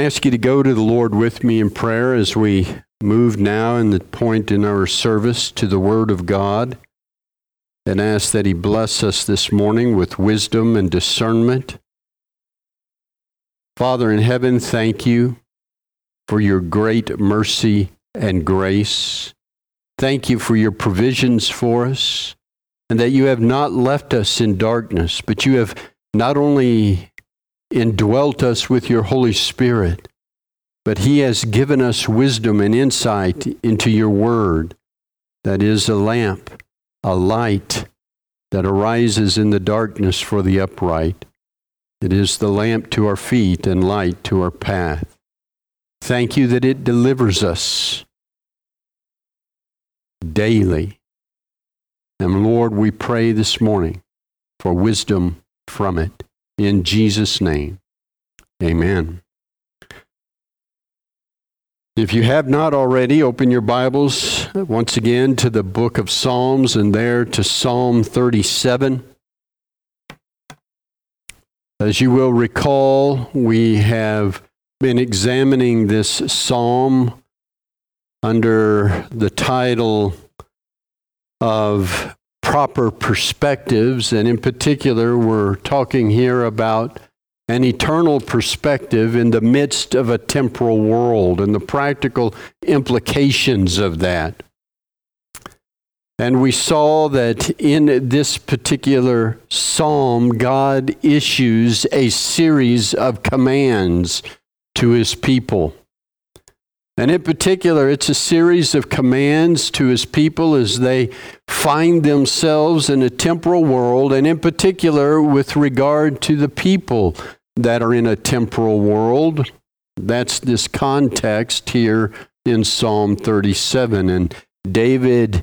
ask you to go to the Lord with me in prayer as we move now in the point in our service to the Word of God, and ask that He bless us this morning with wisdom and discernment. Father in heaven, thank you for your great mercy and grace. Thank you for your provisions for us, and that you have not left us in darkness, but you have not only indwelt us with your Holy Spirit, but He has given us wisdom and insight into your word that is a lamp, a light that arises in the darkness for the upright. It is the lamp to our feet and light to our path. Thank you that it delivers us daily. And Lord, we pray this morning for wisdom from it. In Jesus' name, amen. If you have not already, open your Bibles once again to the book of Psalms, and there to Psalm 37. As you will recall, we have been examining this psalm under the title of Proper Perspectives, and in particular, we're talking here about an eternal perspective in the midst of a temporal world and the practical implications of that. And we saw that in this particular psalm, God issues a series of commands to His people. And in particular, it's a series of commands to His people as they find themselves in a temporal world, and in particular with regard to the people that are in a temporal world. That's this context here in Psalm 37. And David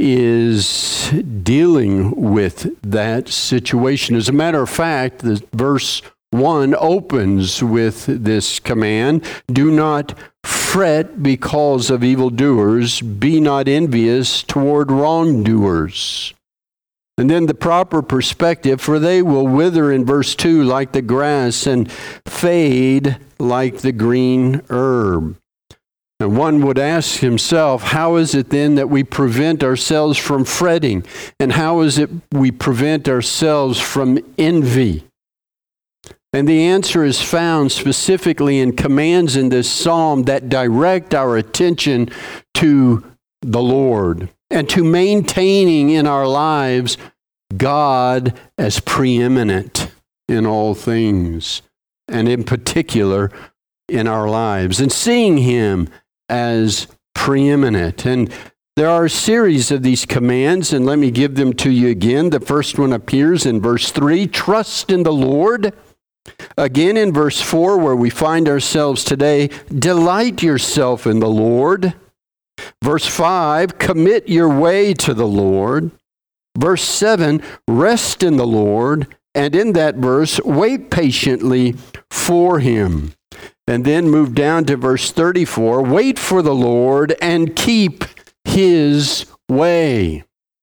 is dealing with that situation. As a matter of fact, the verse 1 opens with this command: do not fret because of evildoers, be not envious toward wrongdoers. And then the proper perspective, for they will wither in verse 2 like the grass and fade like the green herb. And one would ask himself, how is it then that we prevent ourselves from fretting? And how is it we prevent ourselves from envy? And the answer is found specifically in commands in this psalm that direct our attention to the Lord and to maintaining in our lives God as preeminent in all things, and in particular in our lives, and seeing Him as preeminent. And there are a series of these commands, and let me give them to you again. The first one appears in verse 3, trust in the Lord. Again in verse 4, where we find ourselves today, delight yourself in the Lord. Verse 5, commit your way to the Lord. Verse 7, rest in the Lord. And in that verse, wait patiently for Him. And then move down to verse 34, wait for the Lord and keep His way.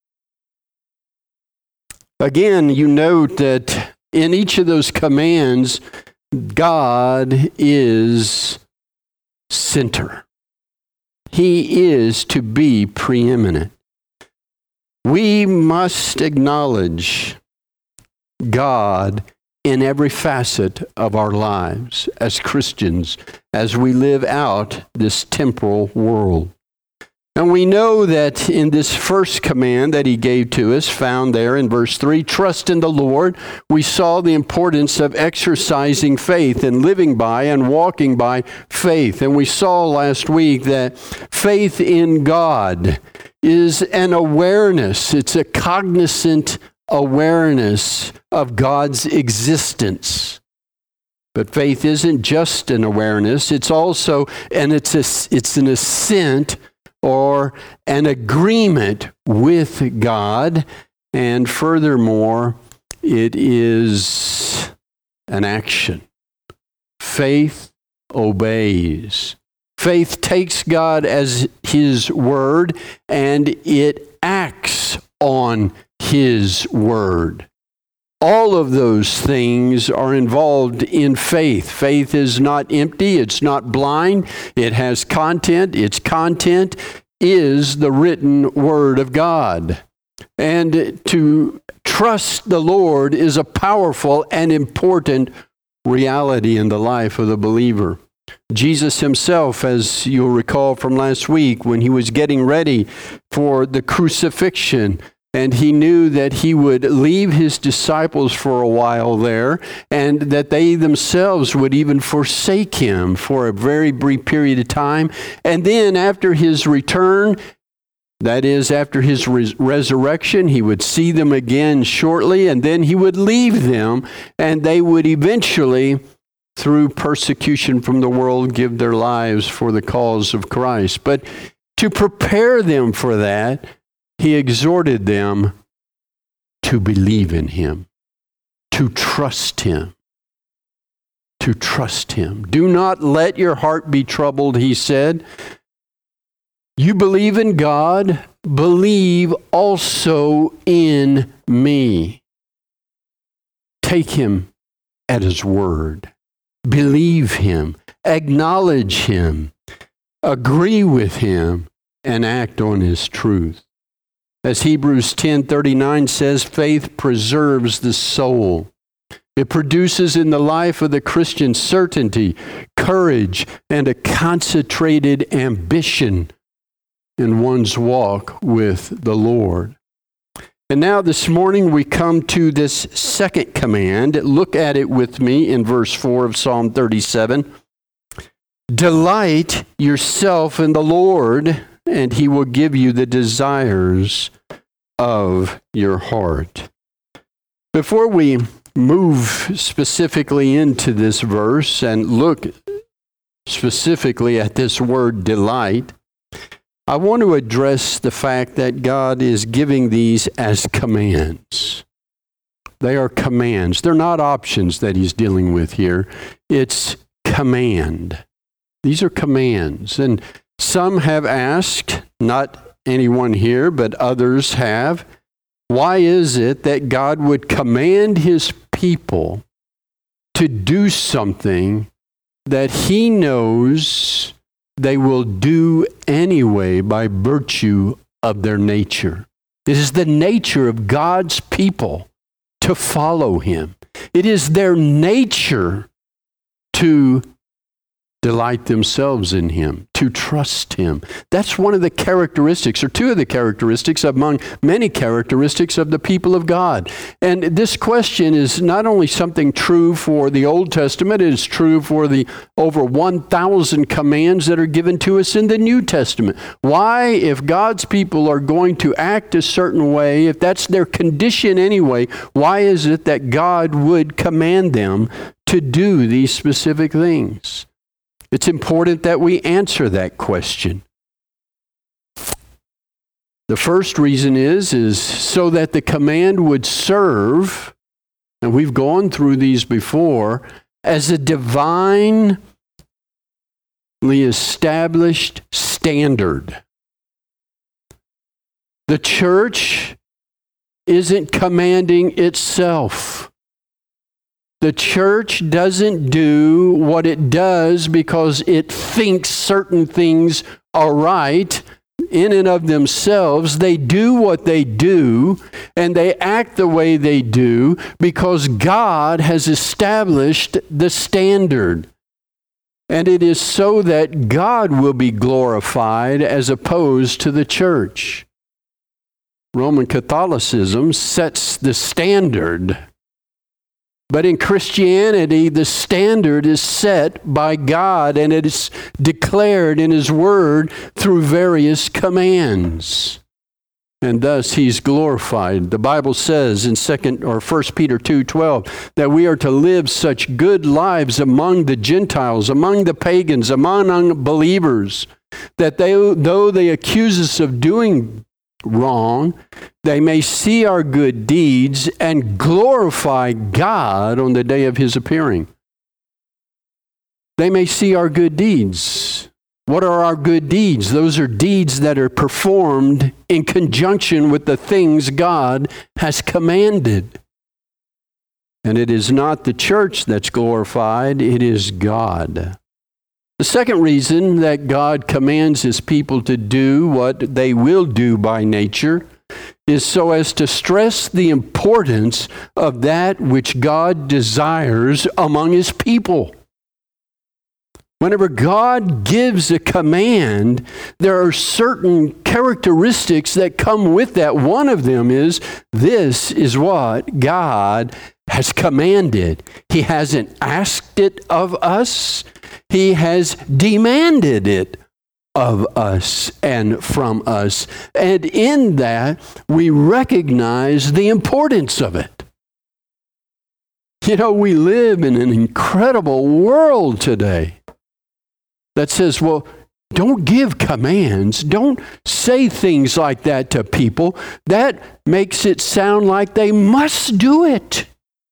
Again, you note that in each of those commands, God is center. He is to be preeminent. We must acknowledge God in every facet of our lives as Christians, as we live out this temporal world. And we know that in this first command that He gave to us, found there in verse 3, trust in the Lord, we saw the importance of exercising faith and living by and walking by faith. And we saw last week that faith in God is an awareness. It's a cognizant awareness of God's existence. But faith isn't just an awareness. It's also, it's an assent or an agreement with God, and furthermore, it is an action. Faith obeys. Faith takes God as His word, and it acts on His word. All of those things are involved in faith. Faith is not empty. It's not blind. It has content. Its content is the written Word of God. And to trust the Lord is a powerful and important reality in the life of the believer. Jesus himself, as you'll recall from last week, when he was getting ready for the crucifixion, and he knew that he would leave his disciples for a while there, and that they themselves would even forsake him for a very brief period of time. And then after his return, that is, after his resurrection, he would see them again shortly, and then he would leave them, and they would eventually, through persecution from the world, give their lives for the cause of Christ. But to prepare them for that, he exhorted them to believe in him, to trust him, to trust him. Do not let your heart be troubled, he said. You believe in God, believe also in me. Take him at his word. Believe him, acknowledge him, agree with him, and act on his truth. As Hebrews 10:39 says, faith preserves the soul. It produces in the life of the Christian certainty, courage, and a concentrated ambition in one's walk with the Lord. And now this morning we come to this second command. Look at it with me in verse 4 of Psalm 37. Delight yourself in the Lord, and he will give you the desires of your heart. Before we move specifically into this verse and look specifically at this word delight, I want to address the fact that God is giving these as commands. They are commands. They're not options that he's dealing with here. It's command. These are commands. And some have asked, not anyone here, but others have, why is it that God would command his people to do something that he knows they will do anyway by virtue of their nature? It is the nature of God's people to follow him. It is their nature to delight themselves in him, to trust him. That's one of the characteristics, or two of the characteristics among many characteristics of the people of God. And this question is not only something true for the Old Testament, it is true for the over 1,000 commands that are given to us in the New Testament. Why, if God's people are going to act a certain way, if that's their condition anyway, why is it that God would command them to do these specific things? It's important that we answer that question. The first reason is so that the command would serve, and we've gone through these before, as a divinely established standard. The church isn't commanding itself. The church doesn't do what it does because it thinks certain things are right in and of themselves. They do what they do, and they act the way they do because God has established the standard. And it is so that God will be glorified as opposed to the church. Roman Catholicism sets the standard. But in Christianity, the standard is set by God, and it is declared in his word through various commands. And thus he's glorified. The Bible says in 1 Peter 2:12 that we are to live such good lives among the Gentiles, among the pagans, among unbelievers, that though they accuse us of doing wrong, they may see our good deeds and glorify God on the day of his appearing. They may see our good deeds. What are our good deeds? Those are deeds that are performed in conjunction with the things God has commanded. And it is not the church that's glorified, it is God. The second reason that God commands his people to do what they will do by nature is so as to stress the importance of that which God desires among his people. Whenever God gives a command, there are certain characteristics that come with that. One of them is, this is what God has commanded. He hasn't asked it of us. He has demanded it of us and from us. And in that, we recognize the importance of it. You know, we live in an incredible world today that says, well, don't give commands. Don't say things like that to people. That makes it sound like they must do it.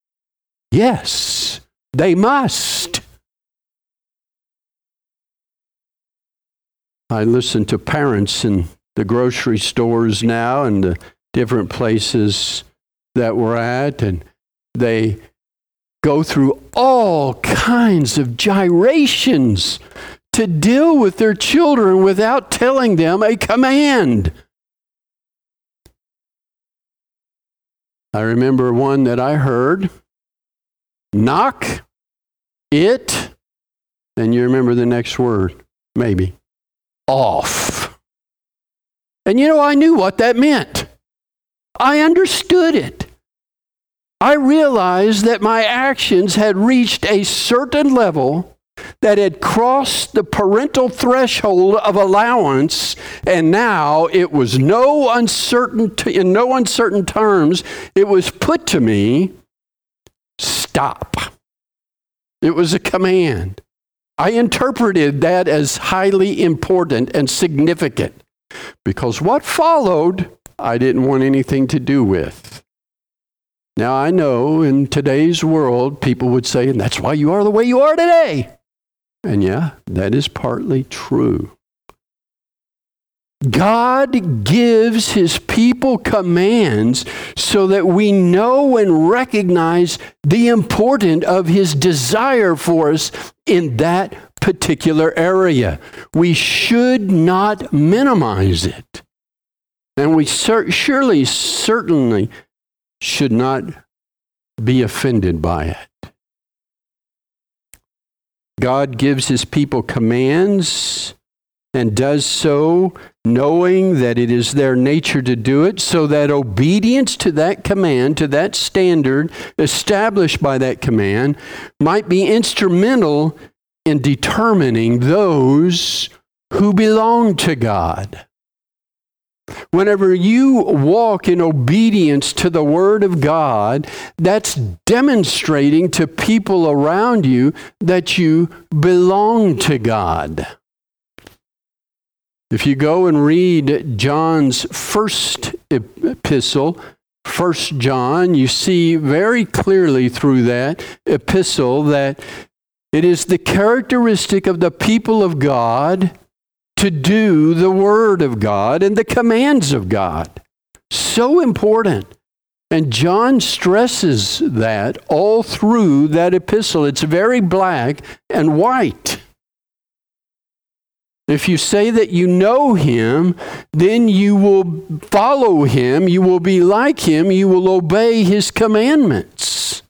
Yes, they must. I listen to parents in the grocery stores now and the different places that we're at, and they go through all kinds of gyrations to deal with their children without telling them a command. I remember one that I heard, knock it, and you remember the next word, maybe, off. And you know, I knew what that meant. I understood it. I realized that my actions had reached a certain level that had crossed the parental threshold of allowance, and now it was in no uncertain terms, it was put to me, stop. It was a command. I interpreted that as highly important and significant, because what followed, I didn't want anything to do with. Now I know in today's world, people would say, and that's why you are the way you are today. And yeah, that is partly true. God gives his people commands so that we know and recognize the importance of his desire for us in that particular area. We should not minimize it. And we certainly should not be offended by it. God gives his people commands and does so knowing that it is their nature to do it, so that obedience to that command, to that standard established by that command, might be instrumental in determining those who belong to God. Whenever you walk in obedience to the Word of God, that's demonstrating to people around you that you belong to God. If you go and read John's first epistle, 1 John, you see very clearly through that epistle that it is the characteristic of the people of God to do the Word of God and the commands of God. So important. And John stresses that all through that epistle. It's very black and white. If you say that you know him, then you will follow him, you will be like him, you will obey his commandments.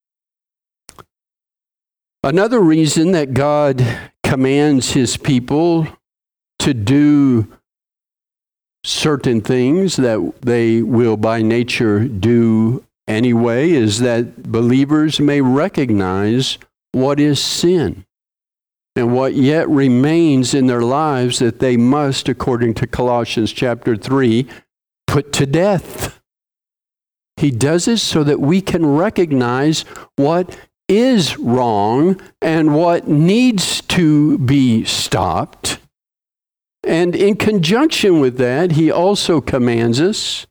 Another reason that God commands his people to do certain things that they will by nature do anyway is that believers may recognize what is sin and what yet remains in their lives that they must, according to Colossians chapter 3, put to death. He does it so that we can recognize what is wrong and what needs to be stopped. And in conjunction with that, he also commands us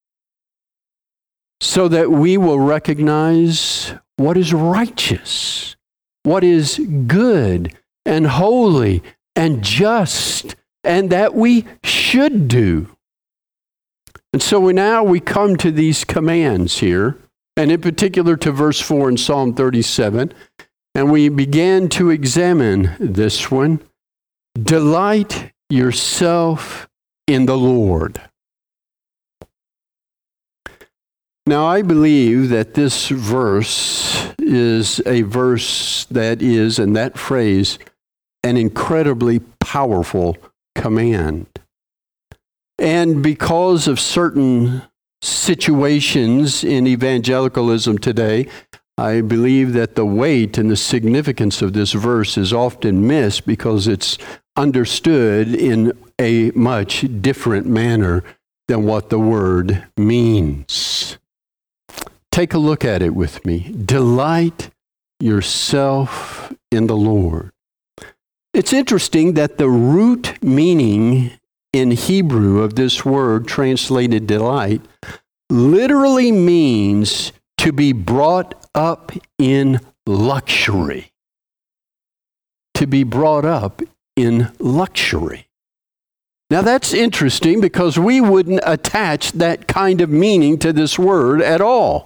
so that we will recognize what is righteous, what is good and holy and just, and that we should do. And so now we come to these commands here and in particular to verse 4 in Psalm 37. And we began to examine this one. Delight yourself in the Lord. Now, I believe that this verse is a verse that is, and that phrase, an incredibly powerful command. And because of certain situations in evangelicalism today, I believe that the weight and the significance of this verse is often missed because it's understood in a much different manner than what the word means. Take a look at it with me. Delight yourself in the Lord. It's interesting that the root meaning in Hebrew of this word translated delight literally means to be brought up in luxury. To be brought up in luxury. Now that's interesting because we wouldn't attach that kind of meaning to this word at all.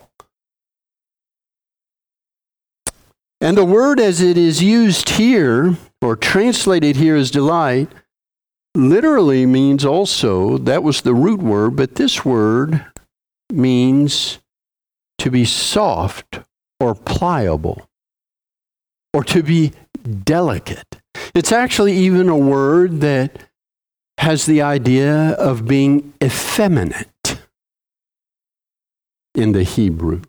And the word as it is used here, or translated here as delight, literally means also, that was the root word, but this word means to be soft or pliable, or to be delicate. It's actually even a word that has the idea of being effeminate in the Hebrew.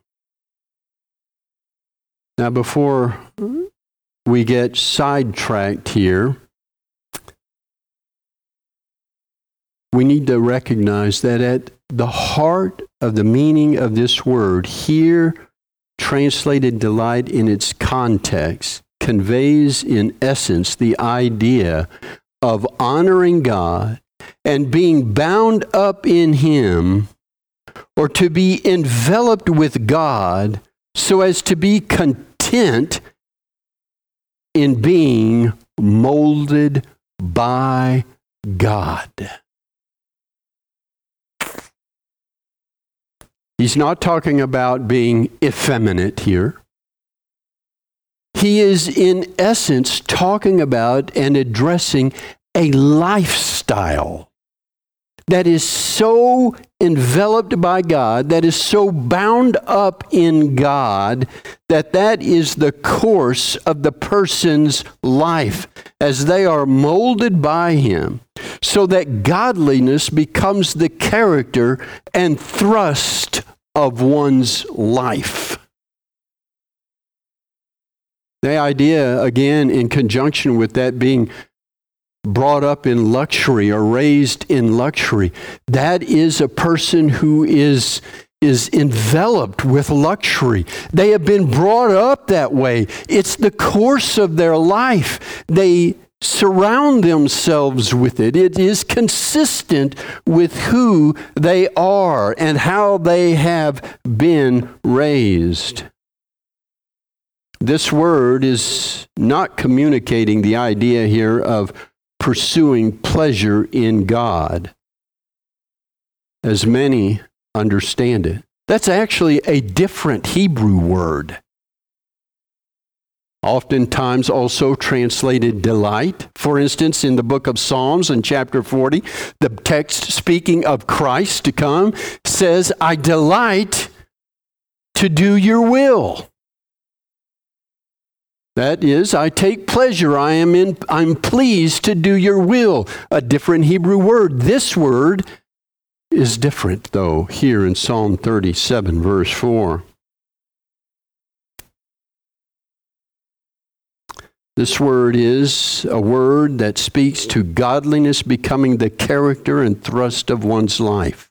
Now, before we get sidetracked here, we need to recognize that at the heart of the meaning of this word, here translated delight in its context, conveys in essence the idea of honoring God and being bound up in Him, or to be enveloped with God so as to be content in being molded by God. He's not talking about being effeminate here. He is in essence talking about and addressing a lifestyle that is so enveloped by God, that is so bound up in God, that is the course of the person's life as they are molded by Him, so that godliness becomes the character and thrust of one's life. The idea, again, in conjunction with that being brought up in luxury or raised in luxury, that is a person who is enveloped with luxury. They have been brought up that way. It's the course of their life. They surround themselves with it. It is consistent with who they are and how they have been raised. This word is not communicating the idea here of pursuing pleasure in God, as many understand it. That's actually a different Hebrew word. Oftentimes also translated delight. For instance, in the book of Psalms in chapter 40, the text speaking of Christ to come says, I delight to do your will. That is, I take pleasure, I'm pleased to do your will. A different Hebrew word. This word is different, though, here in Psalm 37, verse 4. This word is a word that speaks to godliness becoming the character and thrust of one's life.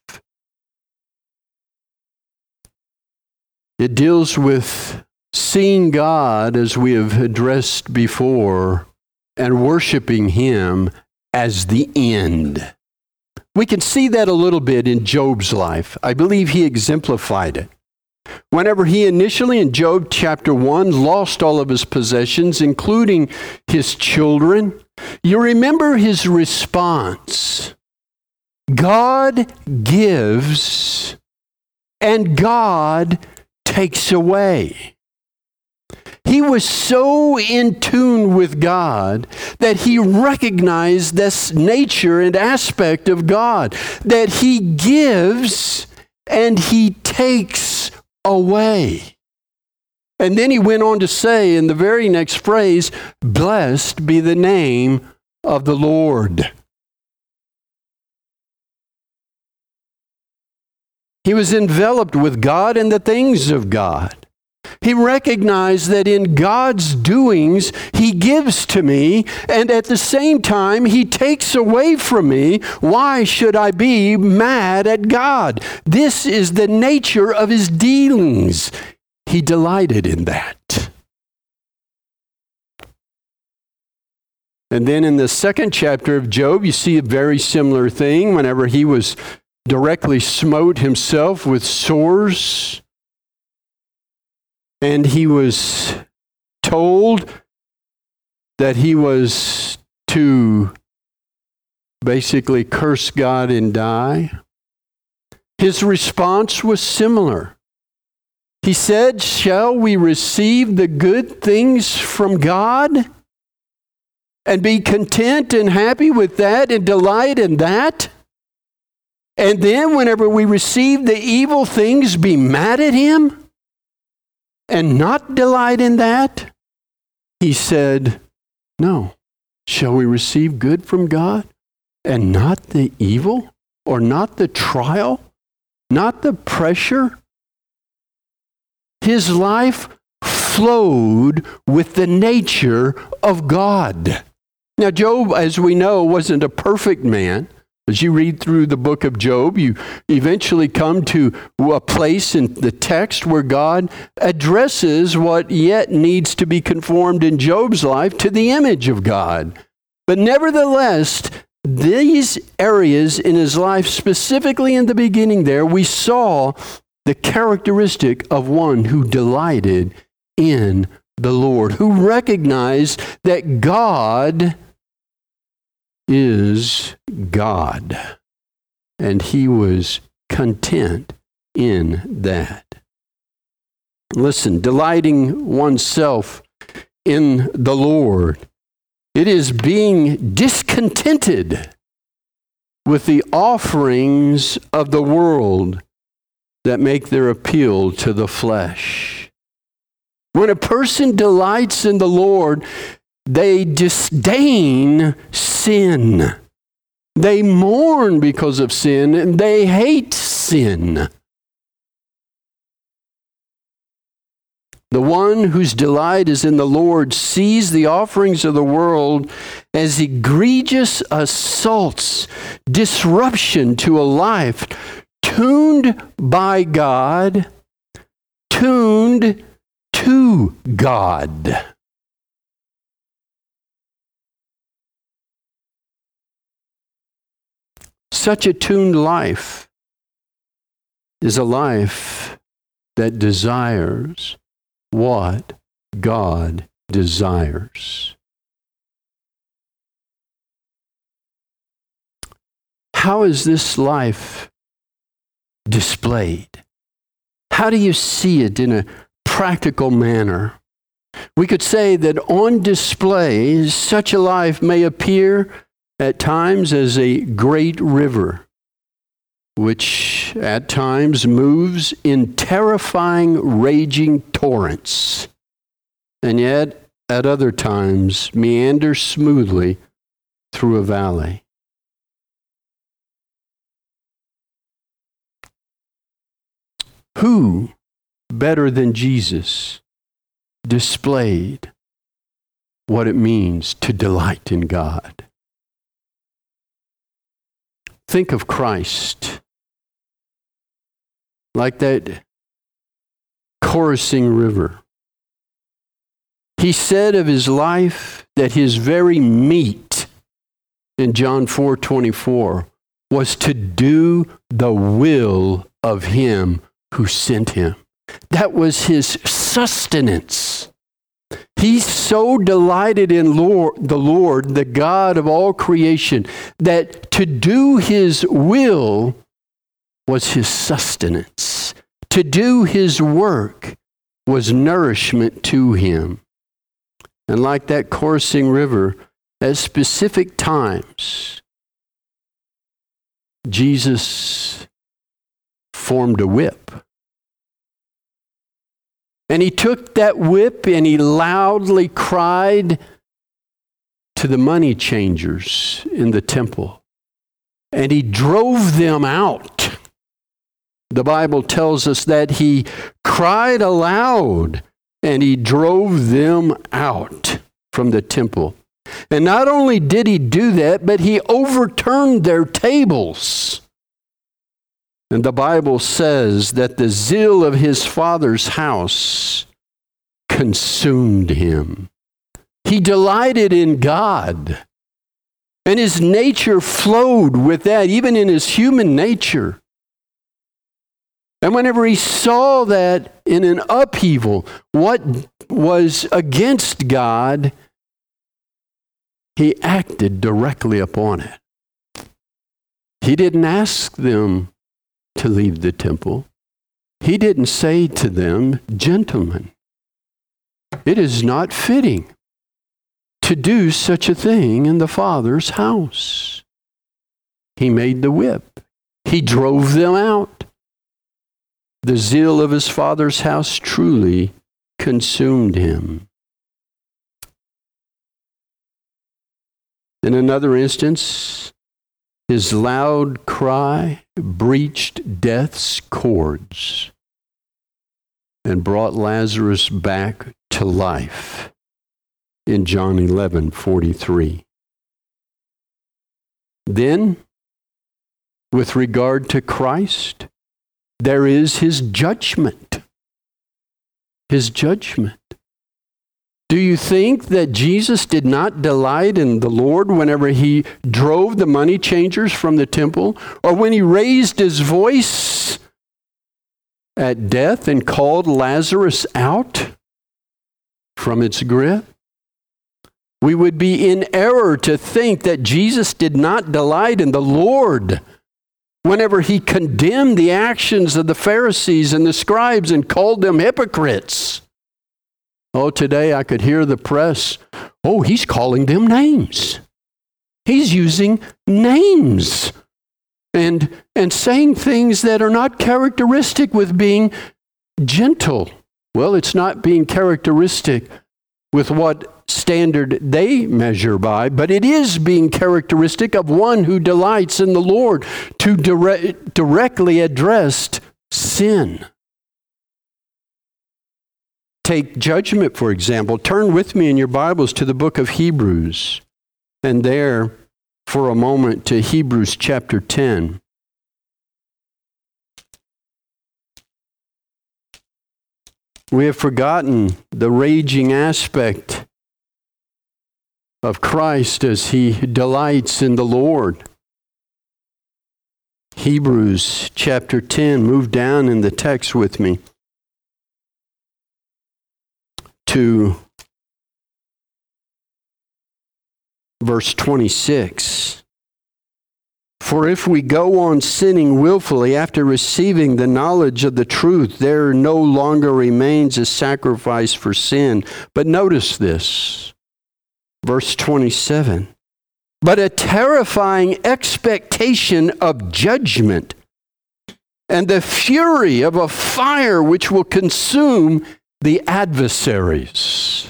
It deals with seeing God, as we have addressed before, and worshiping Him as the end. We can see that a little bit in Job's life. I believe he exemplified it. Whenever he initially, in Job chapter 1, lost all of his possessions, including his children, you remember his response. God gives and God takes away. He was so in tune with God that he recognized this nature and aspect of God, that he gives and he takes away. And then he went on to say in the very next phrase, "Blessed be the name of the Lord." He was enveloped with God and the things of God. He recognized that in God's doings, he gives to me, and at the same time, he takes away from me. Why should I be mad at God? This is the nature of his dealings. He delighted in that. And then in the second chapter of Job, you see a very similar thing whenever he was directly smote himself with sores. And he was told that he was to basically curse God and die. His response was similar. He said, "Shall we receive the good things from God and be content and happy with that and delight in that? And then whenever we receive the evil things, be mad at him and not delight in that?" He said, "No. Shall we receive good from God and not the evil, or not the trial, not the pressure?" His life flowed with the nature of God. Now, Job, as we know, wasn't a perfect man. As you read through the book of Job, you eventually come to a place in the text where God addresses what yet needs to be conformed in Job's life to the image of God. But nevertheless, these areas in his life, specifically in the beginning there, we saw the characteristic of one who delighted in the Lord, who recognized that God is God, and he was content in that. Listen, delighting oneself in the Lord, it is being discontented with the offerings of the world that make their appeal to the flesh. When a person delights in the Lord, they disdain sin. They mourn because of sin, and they hate sin. The one whose delight is in the Lord sees the offerings of the world as egregious assaults, disruption to a life tuned by God, tuned to God. Such a tuned life is a life that desires what God desires. How is this life displayed? How do you see it in a practical manner? We could say that on display, such a life may appear at times as a great river, which at times moves in terrifying, raging torrents, and yet at other times meanders smoothly through a valley. Who better than Jesus displayed what it means to delight in God? Think of Christ like that chorusing river. He said of his life that his very meat, in John 4:24, was to do the will of him who sent him. That was his sustenance. He so delighted in the Lord, the God of all creation, that to do his will was his sustenance. To do his work was nourishment to him. And like that coursing river, at specific times, Jesus formed a whip. And he took that whip and he loudly cried to the money changers in the temple. And he drove them out. The Bible tells us that he cried aloud and he drove them out from the temple. And not only did he do that, but he overturned their tables. And the Bible says that the zeal of his Father's house consumed him. He delighted in God. And his nature flowed with that, even in his human nature. And whenever he saw that in an upheaval, what was against God, he acted directly upon it. He didn't ask them to leave the temple. He didn't say to them, "Gentlemen, it is not fitting to do such a thing in the Father's house." He made the whip. He drove them out. The zeal of his Father's house truly consumed him. In another instance, his loud cry breached death's cords and brought Lazarus back to life in John 11:43. Then, with regard to Christ, there is his judgment. His judgment. Do you think that Jesus did not delight in the Lord whenever he drove the money changers from the temple, or when he raised his voice at death and called Lazarus out from its grip? We would be in error to think that Jesus did not delight in the Lord whenever he condemned the actions of the Pharisees and the scribes and called them hypocrites. Oh, today I could hear the press, "Oh, he's calling them names. He's using names and saying things that are not characteristic with being gentle." Well, it's not being characteristic with what standard they measure by, but it is being characteristic of one who delights in the Lord to directly address sin. Take judgment, for example. Turn with me in your Bibles to the book of Hebrews, and there, for a moment, to Hebrews chapter 10. We have forgotten the raging aspect of Christ as he delights in the Lord. Hebrews chapter 10, move down in the text with me to verse 26. "For if we go on sinning willfully after receiving the knowledge of the truth, there no longer remains a sacrifice for sin." But notice this. Verse 27, "But a terrifying expectation of judgment and the fury of a fire which will consume the adversaries.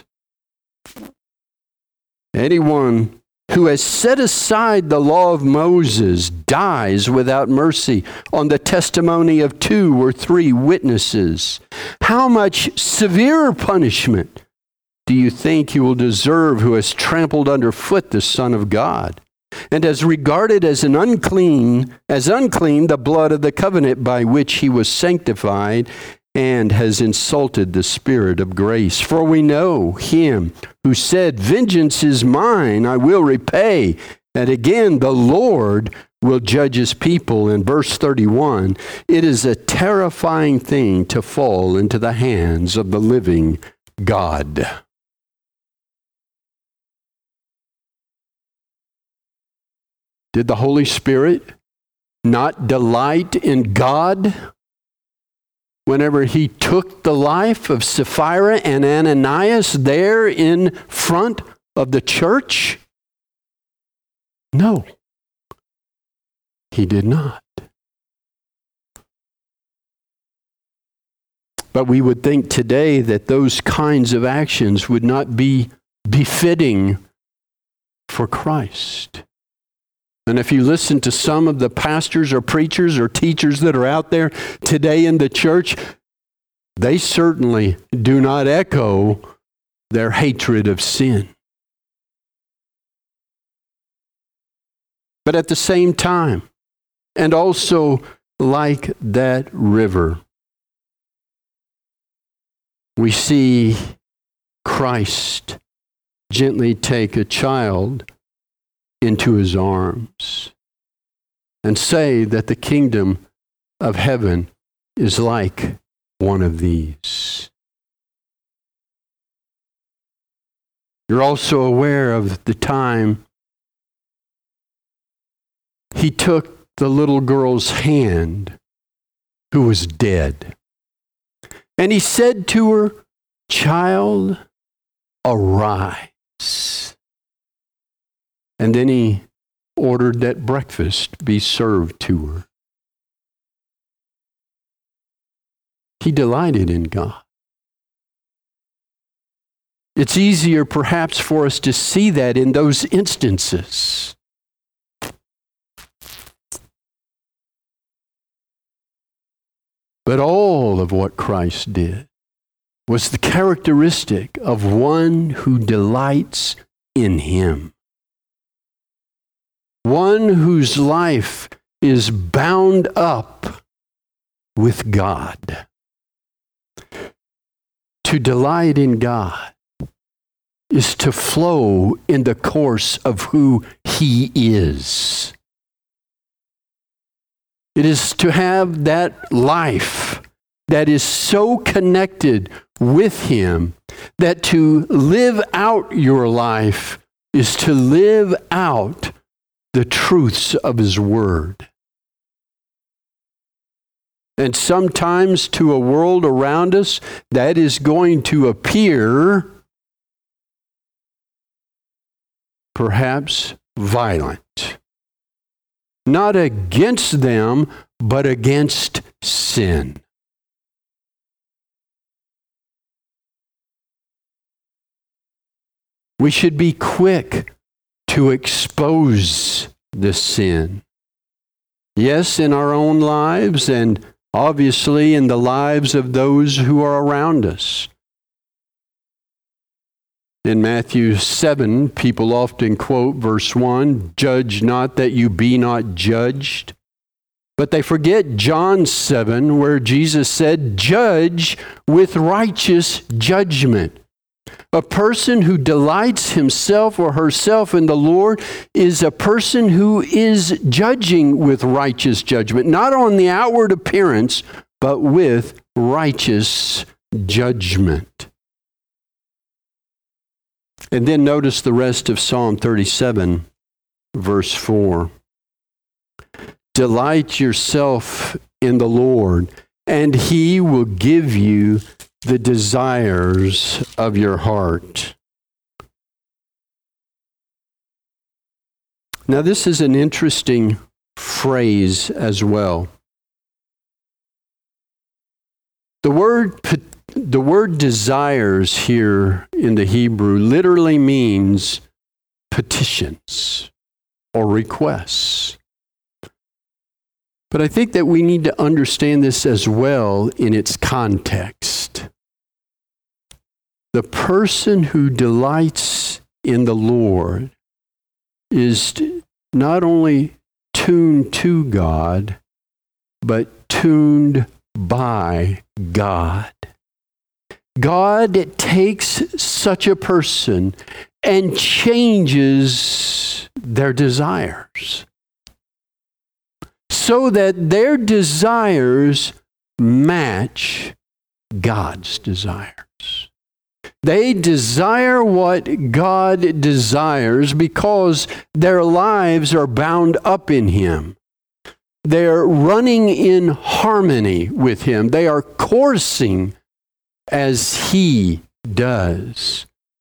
Anyone who has set aside the law of Moses dies without mercy on the testimony of 2 or 3 witnesses. How much severer punishment do you think he will deserve who has trampled underfoot the Son of God, and has regarded as unclean the blood of the covenant by which he was sanctified, and has insulted the Spirit of grace? For we know him who said, 'Vengeance is mine, I will repay.' And again, the Lord will judge his people." In verse 31, it is a terrifying thing to fall into the hands of the living God. Did the Holy Spirit not delight in God whenever he took the life of Sapphira and Ananias there in front of the church? No, he did not. But we would think today that those kinds of actions would not be befitting for Christ. And if you listen to some of the pastors or preachers or teachers that are out there today in the church, they certainly do not echo their hatred of sin. But at the same time, and also like that river, we see Christ gently take a child into his arms and say that the kingdom of heaven is like one of these. You're also aware of the time he took the little girl's hand who was dead. And he said to her, "Child, arise." And then he ordered that breakfast be served to her. He delighted in God. It's easier perhaps for us to see that in those instances. But all of what Christ did was the characteristic of one who delights in him. One whose life is bound up with God. To delight in God is to flow in the course of who he is. It is to have that life that is so connected with him that to live out your life is to live out the truths of his word. And sometimes to a world around us, that is going to appear perhaps violent. Not against them, but against sin. We should be quick to expose the sin. Yes, in our own lives, and obviously in the lives of those who are around us. In Matthew 7, people often quote verse 1, "Judge not that you be not judged." But they forget John 7, where Jesus said, "Judge with righteous judgment." A person who delights himself or herself in the Lord is a person who is judging with righteous judgment, not on the outward appearance, but with righteous judgment. And then notice the rest of Psalm 37, verse 4. Delight yourself in the Lord, and he will give you the desires of your heart. Now, this is an interesting phrase as well. The word desires here in the Hebrew literally means petitions or requests. But I think that we need to understand this as well in its context. The person who delights in the Lord is not only tuned to God, but tuned by God. God takes such a person and changes their desires so that their desires match God's desires. They desire what God desires because their lives are bound up in him. They're running in harmony with Him. They are coursing as He does.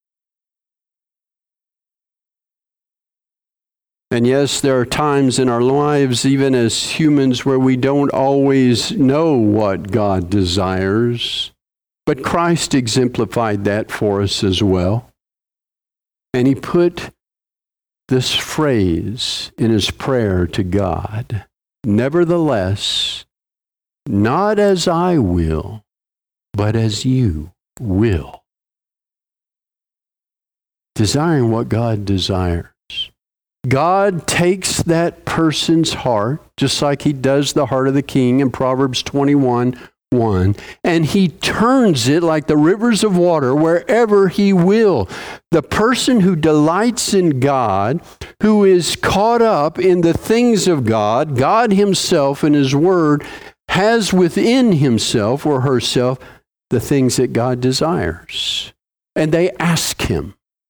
And yes, there are times in our lives, even as humans, where we don't always know what God desires. But Christ exemplified that for us as well. And He put this phrase in His prayer to God: nevertheless, not as I will, but as you will. Desiring what God desires. God takes that person's heart, just like He does the heart of the king in Proverbs 21:1, and He turns it like the rivers of water wherever He will. The person who delights in God, who is caught up in the things of God, God Himself and His Word, has within himself or herself the things that God desires. And they ask Him.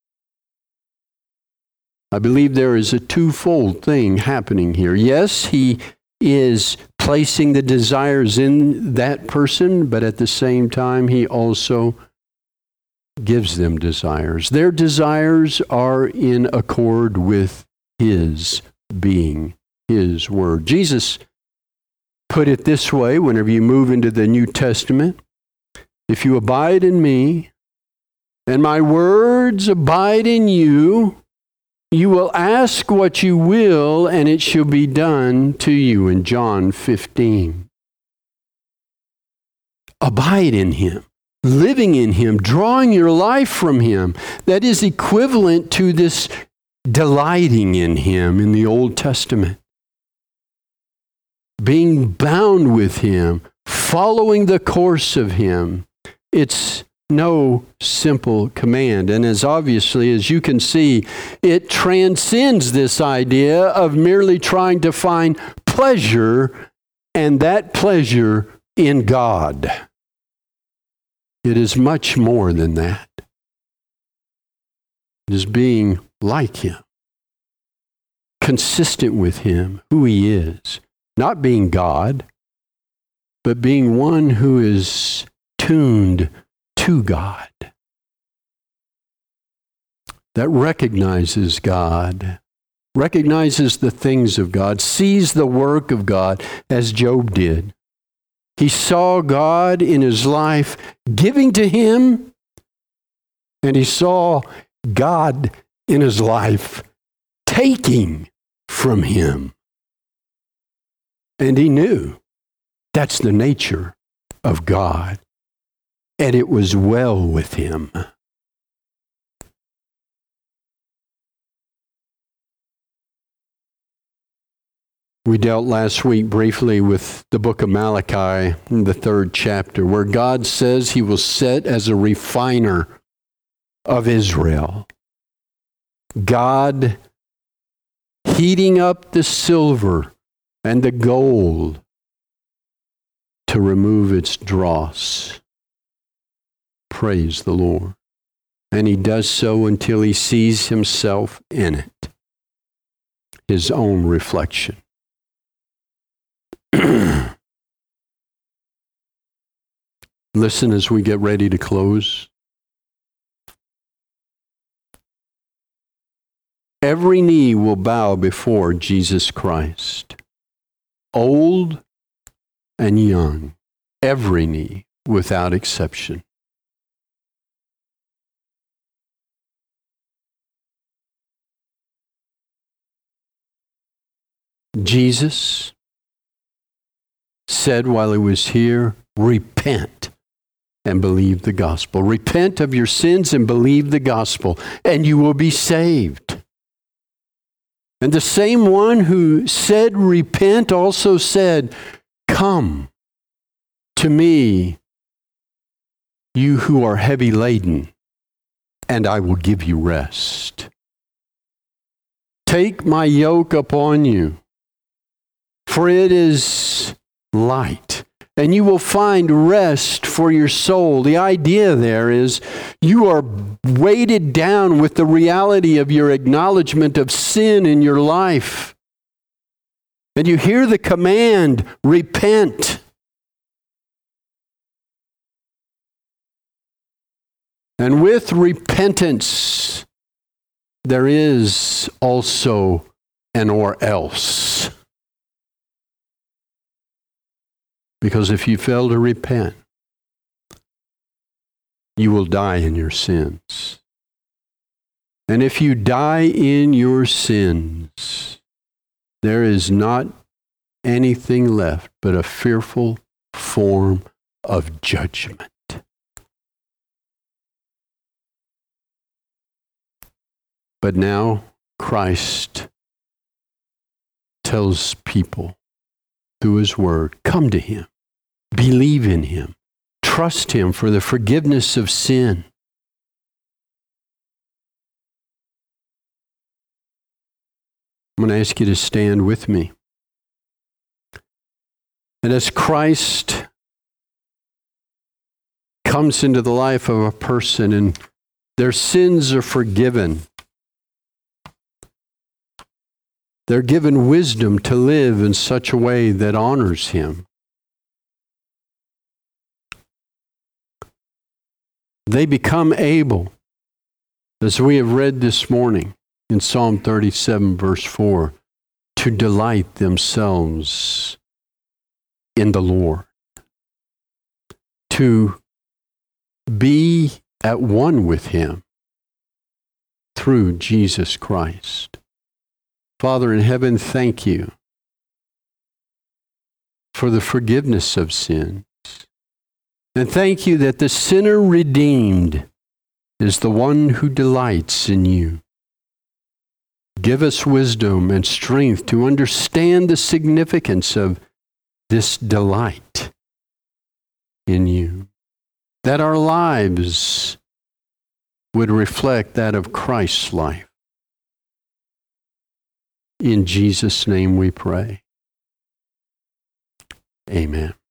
I believe there is a twofold thing happening here. Yes, He is placing the desires in that person, but at the same time, He also gives them desires. Their desires are in accord with His being, His Word. Jesus put it this way whenever you move into the New Testament: if you abide in me, and my words abide in you, you will ask what you will, and it shall be done to you, in John 15. Abide in Him, living in Him, drawing your life from Him. That is equivalent to this delighting in Him in the Old Testament. Being bound with Him, following the course of Him. It's no simple command. And as obviously as you can see, it transcends this idea of merely trying to find pleasure, and that pleasure in God. It is much more than that. It is being like Him, consistent with Him, who He is. Not being God, but being one who is tuned to God, that recognizes God, recognizes the things of God, sees the work of God as Job did. He saw God in his life giving to him, and he saw God in his life taking from him. And he knew that's the nature of God. And it was well with him. We dealt last week briefly with the book of Malachi, in the 3rd chapter, where God says He will set as a refiner of Israel. God heating up the silver and the gold to remove its dross. Praise the Lord. And He does so until He sees Himself in it, His own reflection. Listen as we get ready to close. Every knee will bow before Jesus Christ, old and young, every knee without exception. Jesus said while He was here, repent and believe the gospel. Repent of your sins and believe the gospel, and you will be saved. And the same one who said repent also said, come to me, you who are heavy laden, and I will give you rest. Take my yoke upon you, for it is light, and you will find rest for your soul. The idea there is you are weighted down with the reality of your acknowledgement of sin in your life. And you hear the command, repent. And with repentance, there is also an or else. Because if you fail to repent, you will die in your sins. And if you die in your sins, there is not anything left but a fearful form of judgment. But now Christ tells people through his word, come to him, believe in him, trust him for the forgiveness of sin. I'm going to ask you to stand with me. And as Christ comes into the life of a person and their sins are forgiven, they're given wisdom to live in such a way that honors him. They become able, as we have read this morning in Psalm 37, verse 4, to delight themselves in the Lord, to be at one with him through Jesus Christ. Father in heaven, thank you for the forgiveness of sins. And thank you that the sinner redeemed is the one who delights in you. Give us wisdom and strength to understand the significance of this delight in you, that our lives would reflect that of Christ's life. In Jesus' name we pray. Amen.